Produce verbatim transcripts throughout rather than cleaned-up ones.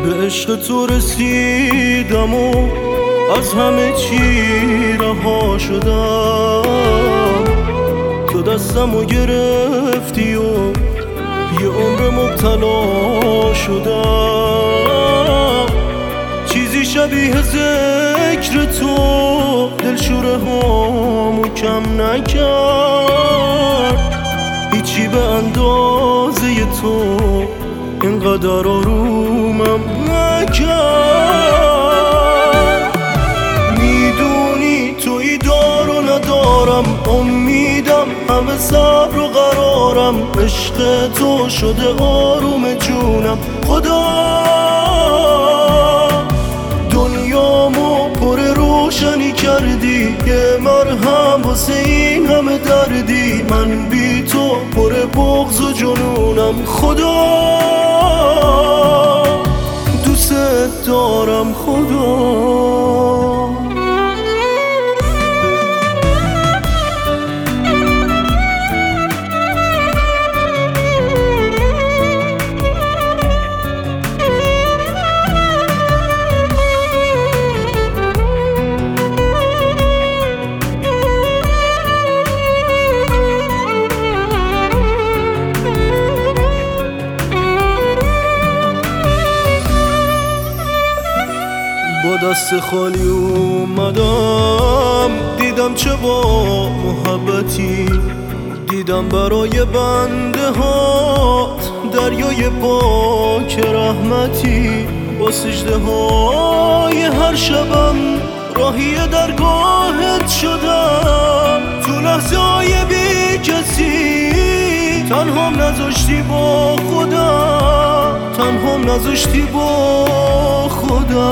به عشق تو رسیدم و از همه چی رها شدم. تو دستمو گرفتی و یه عمر مبتلا شدم. چیزی شبیه ذکر تو دلشوره هامو کم نکرد. هیچی به اندازه تو اینقدر آرومم نکرد. میدونی توی دار و ندارم، امیدم همه صبر و قرارم. عشق تو شده آروم جونم. خدا دنیامو پر روشنی کردی، یه مرهم واسه این همه دردی. من بی تو پر بغض و جنونم. خدا دوست دارم. خدا با دست خالی اومدم، دیدم چه با محبتی. دیدم برای بنده ها دریای پاک رحمتی. با سجده های هر شبم راهی درگاهت شدم. تو لحظه های بی کسی تنهام نذاشتی با خدا، تنهام نذاشتی با خدا.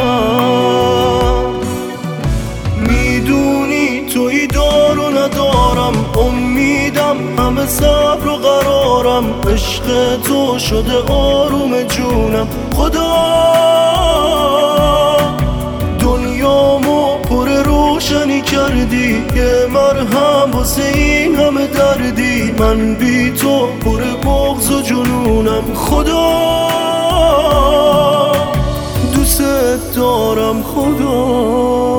میدونی توی دار و ندارم، امیدم همه صبر و قرارم. عشق تو شده آروم جونم. خدا دنیامو پر روشنی کردی، یه مرهم واسه این همه دردی. من بی تو پر بغض و جنونم. خدا دوست دارم. خدا